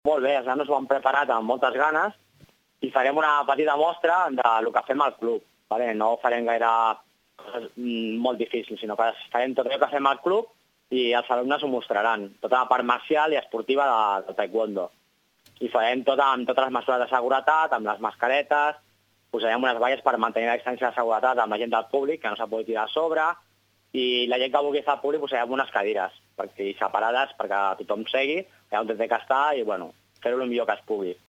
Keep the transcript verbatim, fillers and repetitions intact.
Molt bé, els nanos ho han preparat amb moltes ganes i farem una petita mostra del que fem al club. Vale? No farem gaire coses molt difícils, sinó que farem tot el que fem al club i els alumnes ho mostraran, tota la part marcial i esportiva de, de taekwondo. I farem tot amb totes les mesures de seguretat, amb les mascaretes, posarem unes valles per mantenir la distància de seguretat amb la gent del públic, que no s'ha pogut tirar a sobre, i la gent que vulgui estar al públic posarem unes cadires perquè, separades perquè tothom segui, allà on té que estar i bueno, fer-ho el millor que es pugui.